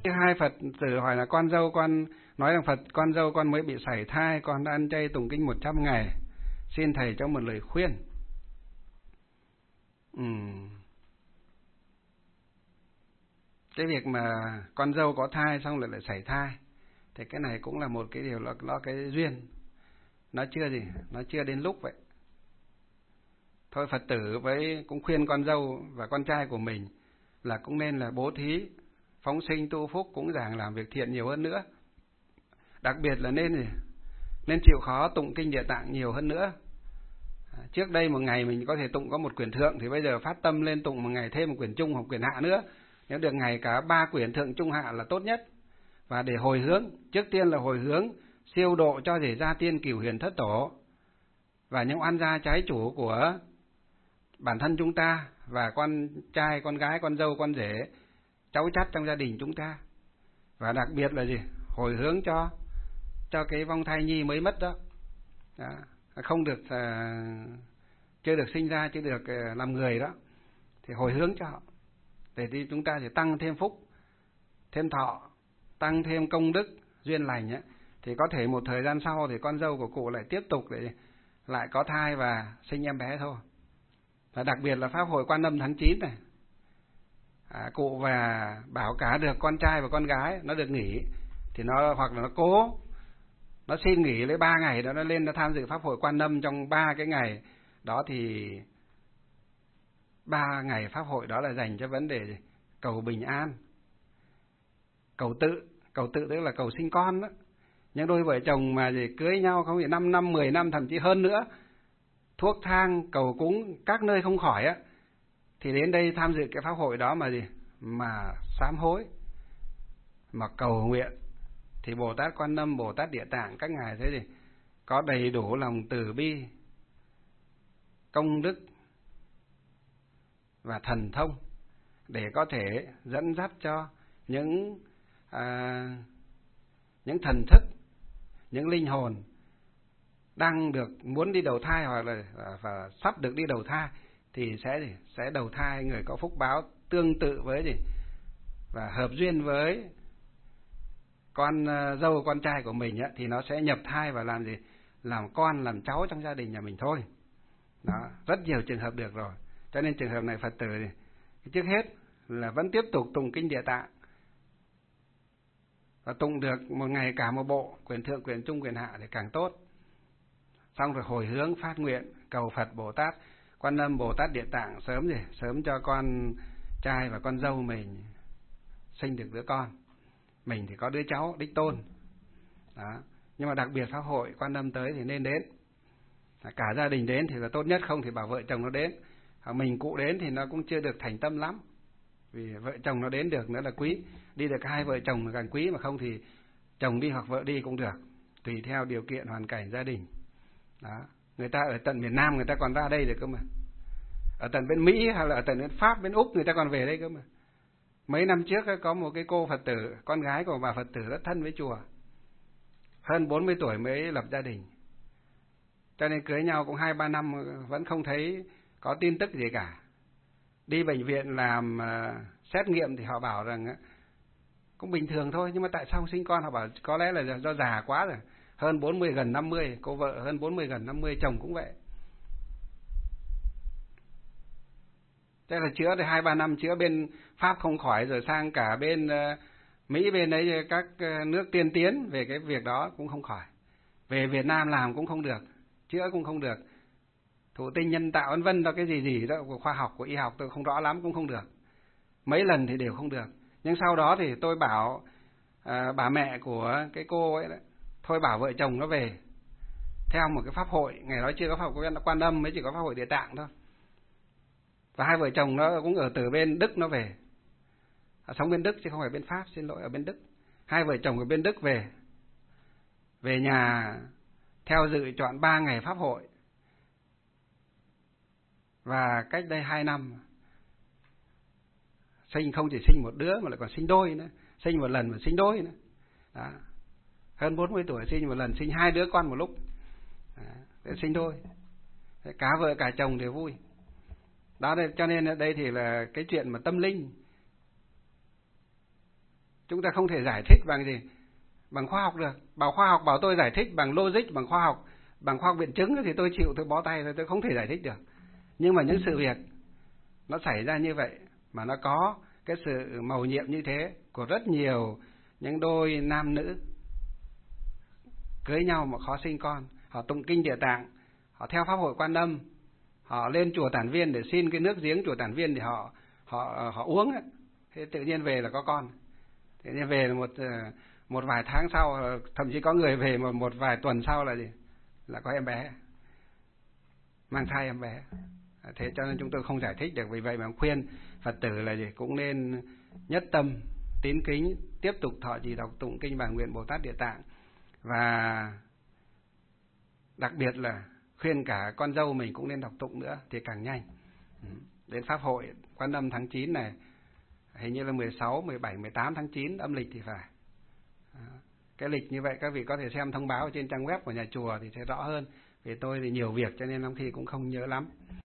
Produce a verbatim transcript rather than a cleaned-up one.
Thứ hai, Phật tử hỏi là con dâu con nói rằng Phật con dâu con mới bị sảy thai, con đã ăn chay tụng kinh một trăm ngày, xin thầy cho một lời khuyên. Uhm. Cái việc mà con dâu có thai xong lại lại sảy thai thì cái này cũng là một cái điều là nó cái duyên, nó chưa gì, nó chưa đến lúc vậy. Thôi Phật tử với cũng khuyên con dâu và con trai của mình là cũng nên là bố thí, phóng sinh tu phúc, cũng giảng làm việc thiện nhiều hơn nữa. Đặc biệt là nên gì? Nên chịu khó tụng kinh Địa Tạng nhiều hơn nữa. Trước đây một ngày mình có thể tụng có một quyển thượng, thì bây giờ phát tâm lên tụng một ngày thêm một quyển trung hoặc quyển hạ nữa. Nếu được ngày cả ba quyển thượng trung hạ là tốt nhất. Và để hồi hướng, trước tiên là hồi hướng siêu độ cho để gia tiên cửu huyền thất tổ và những oan gia trái chủ của bản thân chúng ta và con trai, con gái, con dâu, con rể, cháu chắt trong gia đình chúng ta. Và đặc biệt là gì? Hồi hướng cho cho cái vong thai nhi mới mất đó, đó. Không được à, chưa được sinh ra, chưa được à, làm người đó, thì hồi hướng cho họ để thì chúng ta sẽ tăng thêm phúc, thêm thọ, tăng thêm công đức duyên lành ấy. Thì có thể một thời gian sau thì con dâu của cụ lại tiếp tục để lại có thai và sinh em bé thôi. Và đặc biệt là pháp hội Quan Âm tháng chín này, à, cụ và bảo cả được con trai và con gái nó được nghỉ, thì nó hoặc là nó cố nó xin nghỉ lấy ba ngày đó, nó lên nó tham dự pháp hội Quan Âm trong ba cái ngày đó. Thì ba ngày pháp hội đó là dành cho vấn đề gì? Cầu bình an, cầu tự, cầu tự tức là cầu sinh con đó. Những đôi vợ chồng mà gì cưới nhau không thì năm năm, mười năm, thậm chí hơn nữa, thuốc thang cầu cúng các nơi không khỏi á, thì đến đây tham dự cái pháp hội đó mà gì mà sám hối, mà cầu nguyện, thì Bồ Tát Quan Âm, Bồ Tát Địa Tạng các ngài thế gì có đầy đủ lòng từ bi, công đức và thần thông để có thể dẫn dắt cho những à, những thần thức, những linh hồn đang được muốn đi đầu thai hoặc là và sắp được đi đầu thai, thì sẽ gì sẽ đầu thai người có phúc báo tương tự với gì và hợp duyên với con dâu con trai của mình á, thì nó sẽ nhập thai và làm gì làm con làm cháu trong gia đình nhà mình thôi. Đó, rất nhiều trường hợp được rồi. Cho nên trường hợp này Phật tử thì trước hết là vẫn tiếp tục tụng kinh Địa Tạng, và tụng được một ngày cả một bộ, quyển thượng, quyển trung, quyển hạ thì càng tốt. Xong rồi hồi hướng phát nguyện cầu Phật Bồ Tát Quan Âm, Bồ Tát Địa Tạng sớm gì sớm cho con trai và con dâu mình sinh được đứa con, mình thì có đứa cháu đích tôn đó. Nhưng mà đặc biệt pháp hội Quan Âm tới thì nên đến, cả gia đình đến thì là tốt nhất, không thì bảo vợ chồng nó đến. Mình cụ đến thì nó cũng chưa được thành tâm lắm, vì vợ chồng nó đến được nữa là quý, đi được hai vợ chồng là càng quý, mà không thì chồng đi hoặc vợ đi cũng được, tùy theo điều kiện hoàn cảnh gia đình đó. Người ta ở tận miền Nam người ta còn ra đây được cơ mà, ở tận bên Mỹ hay là ở tận bên Pháp, bên Úc người ta còn về đây cơ mà. Mấy năm trước có một cái cô Phật tử, con gái của bà Phật tử rất thân với chùa, hơn bốn mươi tuổi mới lập gia đình, cho nên cưới nhau cũng hai ba năm vẫn không thấy có tin tức gì cả. Đi bệnh viện làm uh, xét nghiệm thì họ bảo rằng uh, cũng bình thường thôi, nhưng mà tại sao không sinh con? Họ bảo có lẽ là do già quá rồi, hơn bốn mươi gần năm mươi, cô vợ hơn bốn mươi gần năm mươi, chồng cũng vậy. Thế là chữa được hai ba năm, chữa bên Pháp không khỏi, rồi sang cả bên uh, Mỹ bên đấy, các uh, nước tiên tiến về cái việc đó cũng không khỏi. Về Việt Nam làm cũng không được, chữa cũng không được. Thụ tinh nhân tạo vân vân đó, cái gì gì đó của khoa học, của y học tôi không rõ lắm, cũng không được. Mấy lần thì đều không được. Nhưng sau đó thì tôi bảo à, bà mẹ của cái cô ấy đó, thôi bảo vợ chồng nó về theo một cái pháp hội, ngày đó chưa có pháp hội Quan Âm, mới chỉ có pháp hội Địa Tạng thôi. Và hai vợ chồng nó cũng ở từ bên Đức nó về, à, sống bên Đức chứ không phải bên Pháp, xin lỗi, ở bên Đức. Hai vợ chồng ở bên Đức về, về nhà theo dự chọn ba ngày pháp hội. Và cách đây hai năm sinh không chỉ sinh một đứa mà lại còn sinh đôi nữa, sinh một lần mà sinh đôi nữa. Đó. Hơn bốn mươi tuổi sinh một lần, sinh hai đứa con một lúc. Đó. Để sinh đôi. Cả vợ cả chồng đều vui. Đó, cho nên ở đây thì là cái chuyện mà tâm linh. Chúng ta không thể giải thích bằng gì? Bằng khoa học được. Bảo khoa học bảo tôi giải thích bằng logic, bằng khoa học, bằng khoa học biện chứng thì tôi chịu, tôi bó tay, tôi không thể giải thích được. Nhưng mà những sự việc nó xảy ra như vậy, mà nó có cái sự mầu nhiệm như thế của rất nhiều những đôi nam nữ cưới nhau mà khó sinh con, họ tụng kinh Địa Tạng, họ theo pháp hội Quan Âm, họ lên chùa Tản Viên để xin cái nước giếng chùa Tản Viên để họ họ họ uống ấy. Thế tự nhiên về là có con. Tự nhiên về là một một vài tháng sau, thậm chí có người về một một vài tuần sau là gì? Là có em bé, mang thai em bé. Thế cho nên chúng tôi không giải thích được. Vì vậy mà khuyên Phật tử là gì? Cũng nên nhất tâm tín kính, tiếp tục thọ trì đọc tụng kinh Bản Nguyện Bồ Tát Địa Tạng, và đặc biệt là khuyên cả con dâu mình cũng nên đọc tụng nữa thì càng nhanh. Đến pháp hội Quan Âm tháng chín này, hình như là mười sáu, mười bảy, mười tám tháng chín âm lịch thì phải. Cái lịch như vậy các vị có thể xem thông báo trên trang web của nhà chùa thì sẽ rõ hơn. Vì tôi thì nhiều việc cho nên lắm khi cũng không nhớ lắm.